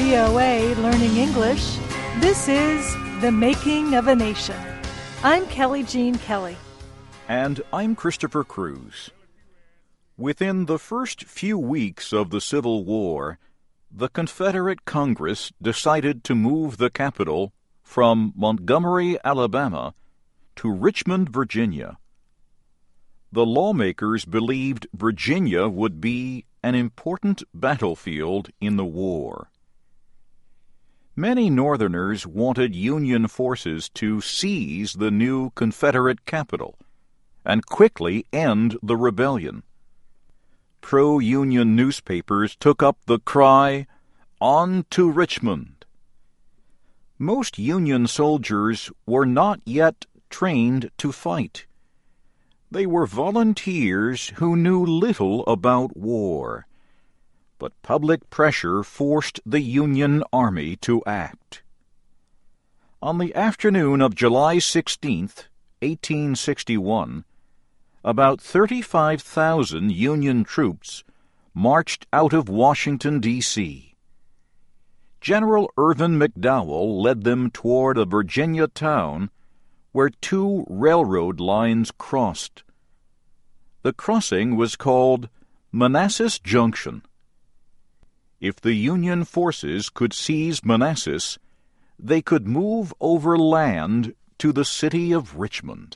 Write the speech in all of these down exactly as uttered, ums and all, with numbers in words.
V O A Learning English, this is The Making of a Nation. I'm Kelly Jean Kelly. And I'm Christopher Cruz. Within the first few weeks of the Civil War, the Confederate Congress decided to move the capital from Montgomery, Alabama, to Richmond, Virginia. The lawmakers believed Virginia would be an important battlefield in the war. Many Northerners wanted Union forces to seize the new Confederate capital and quickly end the rebellion. Pro-Union newspapers took up the cry, "On to Richmond!" Most Union soldiers were not yet trained to fight. They were volunteers who knew little about war. But public pressure forced the Union Army to act. On the afternoon of July sixteenth, eighteen sixty-one, about thirty-five thousand Union troops marched out of Washington, D C General Irvin McDowell led them toward a Virginia town where two railroad lines crossed. The crossing was called Manassas Junction. If the Union forces could seize Manassas, they could move overland to the city of Richmond.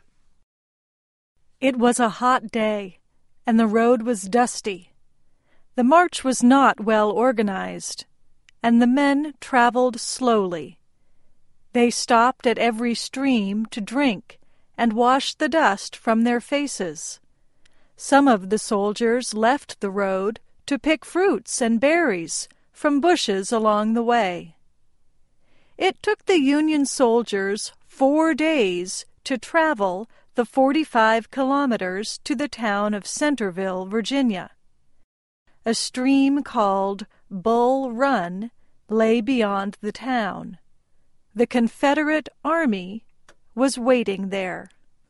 It was a hot day, and the road was dusty. The march was not well organized, and the men traveled slowly. They stopped at every stream to drink and wash the dust from their faces. Some of the soldiers left the road to pick fruits and berries from bushes along the way. It took the Union soldiers four days to travel the forty-five kilometers to the town of Centerville, Virginia. A stream called Bull Run lay beyond the town. The Confederate Army was waiting there.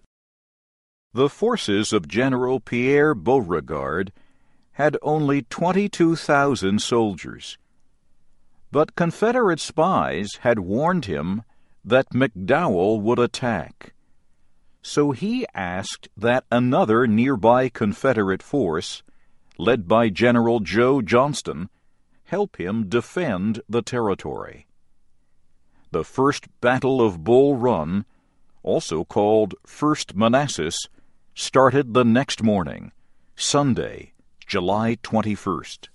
The forces of General Pierre Beauregard had only twenty-two thousand soldiers. But Confederate spies had warned him that McDowell would attack. So he asked that another nearby Confederate force, led by General Joe Johnston, help him defend the territory. The First Battle of Bull Run, also called First Manassas, started the next morning, Sunday, July twenty-first.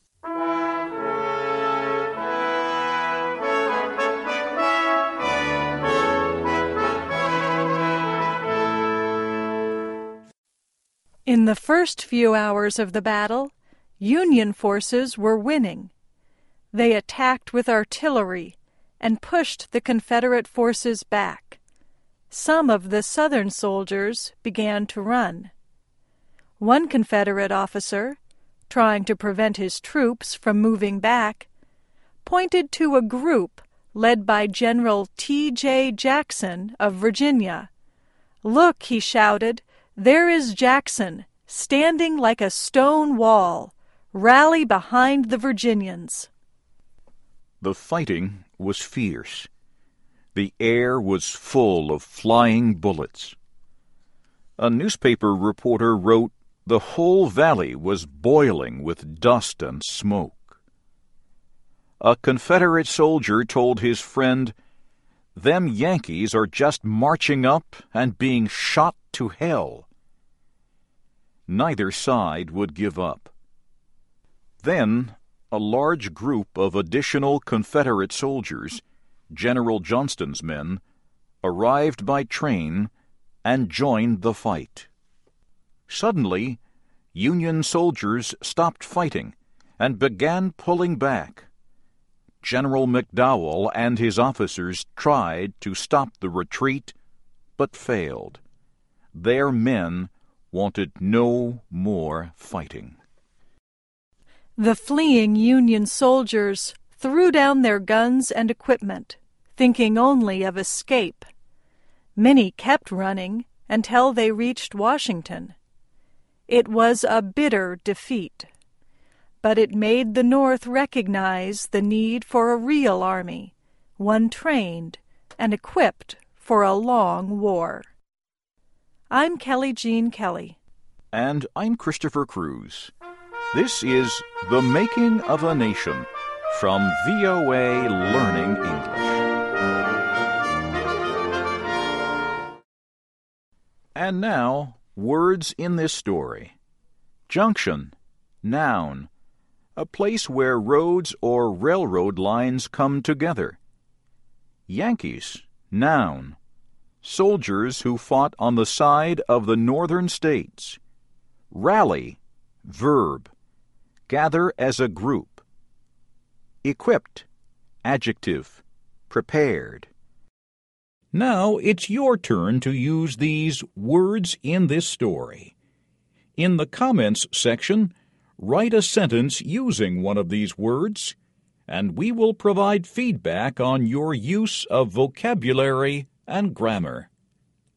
In the first few hours of the battle, Union forces were winning. They attacked with artillery and pushed the Confederate forces back. Some of the Southern soldiers began to run. One Confederate officer, trying to prevent his troops from moving back, pointed to a group led by General T J Jackson of Virginia. "Look," he shouted, "there is Jackson, standing like a stone wall. Rally behind the Virginians." The fighting was fierce. The air was full of flying bullets. A newspaper reporter wrote, "The whole valley was boiling with dust and smoke." A Confederate soldier told his friend, "Them Yankees are just marching up and being shot to hell." Neither side would give up. Then a large group of additional Confederate soldiers, General Johnston's men, arrived by train and joined the fight. Suddenly, Union soldiers stopped fighting and began pulling back. General McDowell and his officers tried to stop the retreat, but failed. Their men wanted no more fighting. The fleeing Union soldiers threw down their guns and equipment, thinking only of escape. Many kept running until they reached Washington. It was a bitter defeat. but it made the North recognize the need for a real army, one trained and equipped for a long war. I'm Kelly Jean Kelly. And I'm Christopher Cruz. This is The Making of a Nation from V O A Learning English. And now, words in this story. Junction, noun, a place where roads or railroad lines come together. Yankees, noun, soldiers who fought on the side of the northern states. Rally, verb, gather as a group. Equipped, adjective, prepared. Now it's your turn to use these words in this story. In the comments section, write a sentence using one of these words, and we will provide feedback on your use of vocabulary and grammar.